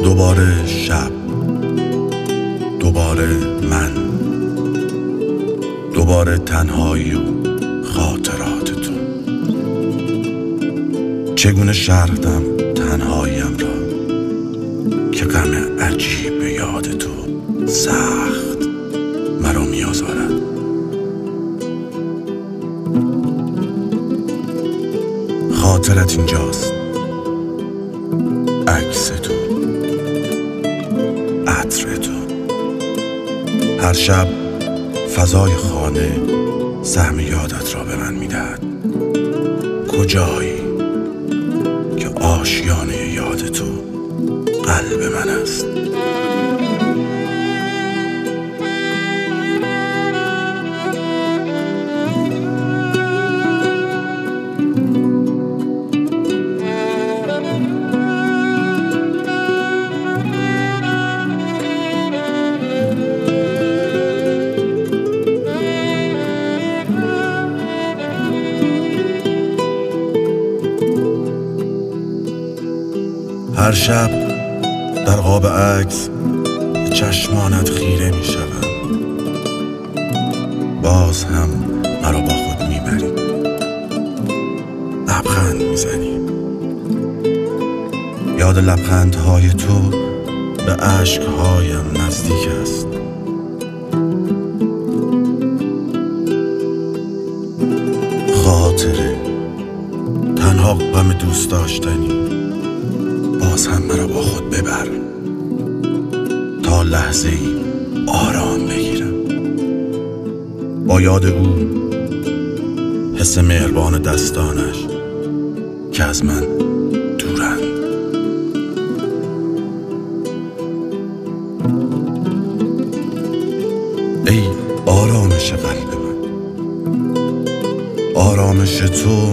دوباره شب، دوباره من، دوباره تنهایی و خاطرات تو. چگونه شرحدم تنهاییم را که غم عجیب یاد تو سخت مرا می‌آزارد. خاطرت اینجاست، عکس تو، عطر تو. هر شب فضای خانه سهم یادت را به من می‌دهد. کجایی که آشیانه یاد تو قلب من است. هر شب در قاب عکس به چشمانت خیره می شوم. باز هم مرا با خود می بری، لبخند می زنی. یاد لبخندهای تو به اشکهایم نزدیک است. خاطره، تنها غم دوست داشتنی. باز هم مرا با خود ببر تا لحظه ای آرام بگیرم. با یاد او، حس مهربان دستانش که از من دورند. ای آرامش قلب من، آرامش تو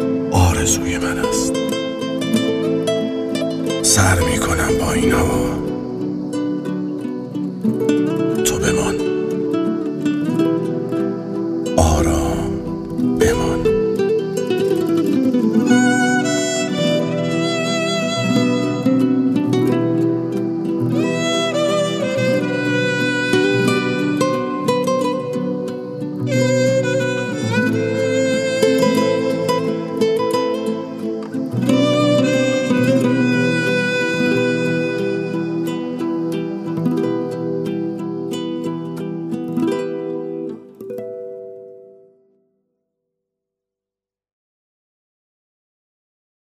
آرزوی من است. سر می کنم با این هوا